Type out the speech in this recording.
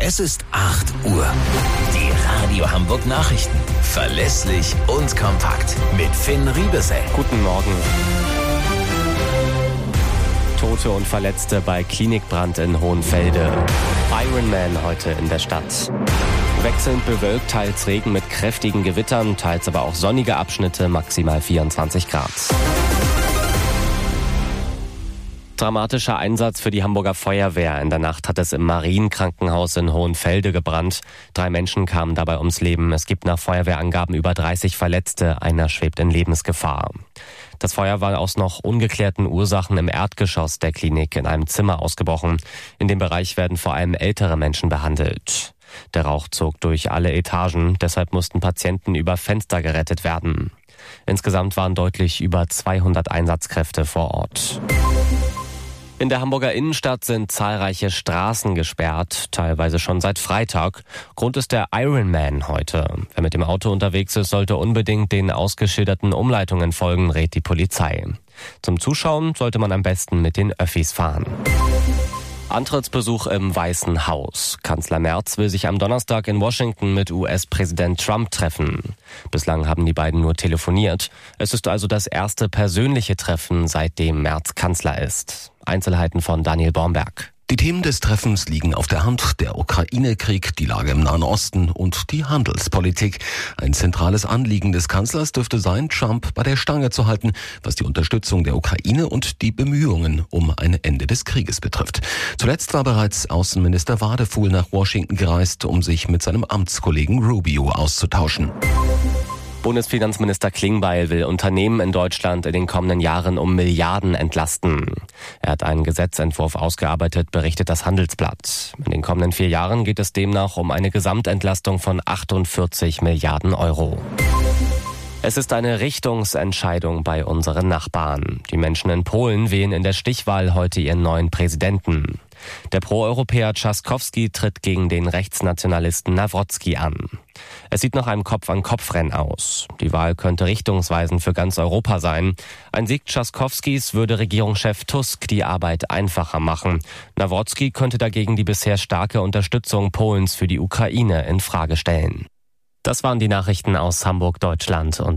Es ist 8 Uhr. Die Radio Hamburg Nachrichten. Verlässlich und kompakt. Mit Finn Riebesell. Guten Morgen. Tote und Verletzte bei Klinikbrand in Hohenfelde. Ironman heute in der Stadt. Wechselnd bewölkt, teils Regen mit kräftigen Gewittern, teils aber auch sonnige Abschnitte, maximal 24 Grad. Dramatischer Einsatz für die Hamburger Feuerwehr. In der Nacht hat es im Marienkrankenhaus in Hohenfelde gebrannt. 3 Menschen kamen dabei ums Leben. Es gibt nach Feuerwehrangaben über 30 Verletzte. Einer schwebt in Lebensgefahr. Das Feuer war aus noch ungeklärten Ursachen im Erdgeschoss der Klinik in einem Zimmer ausgebrochen. In dem Bereich werden vor allem ältere Menschen behandelt. Der Rauch zog durch alle Etagen. Deshalb mussten Patienten über Fenster gerettet werden. Insgesamt waren deutlich über 200 Einsatzkräfte vor Ort. In der Hamburger Innenstadt sind zahlreiche Straßen gesperrt, teilweise schon seit Freitag. Grund ist der Ironman heute. Wer mit dem Auto unterwegs ist, sollte unbedingt den ausgeschilderten Umleitungen folgen, rät die Polizei. Zum Zuschauen sollte man am besten mit den Öffis fahren. Antrittsbesuch im Weißen Haus. Kanzler Merz will sich am Donnerstag in Washington mit US-Präsident Trump treffen. Bislang haben die beiden nur telefoniert. Es ist also das erste persönliche Treffen, seitdem Merz Kanzler ist. Einzelheiten von Daniel Bornberg. Die Themen des Treffens liegen auf der Hand: der Ukraine-Krieg, die Lage im Nahen Osten und die Handelspolitik. Ein zentrales Anliegen des Kanzlers dürfte sein, Trump bei der Stange zu halten, was die Unterstützung der Ukraine und die Bemühungen um ein Ende des Krieges betrifft. Zuletzt war bereits Außenminister Wadefuhl nach Washington gereist, um sich mit seinem Amtskollegen Rubio auszutauschen. Bundesfinanzminister Klingbeil will Unternehmen in Deutschland in den kommenden Jahren um Milliarden entlasten. Er hat einen Gesetzentwurf ausgearbeitet, berichtet das Handelsblatt. In den kommenden 4 Jahren geht es demnach um eine Gesamtentlastung von 48 Milliarden Euro. Es ist eine Richtungsentscheidung bei unseren Nachbarn. Die Menschen in Polen wählen in der Stichwahl heute ihren neuen Präsidenten. Der Pro-Europäer Trzaskowski tritt gegen den Rechtsnationalisten Nawrocki an. Es sieht nach einem Kopf-an-Kopf-Rennen aus. Die Wahl könnte richtungsweisend für ganz Europa sein. Ein Sieg Trzaskowskis würde Regierungschef Tusk die Arbeit einfacher machen. Nawrocki könnte dagegen die bisher starke Unterstützung Polens für die Ukraine in Frage stellen. Das waren die Nachrichten aus Hamburg, Deutschland und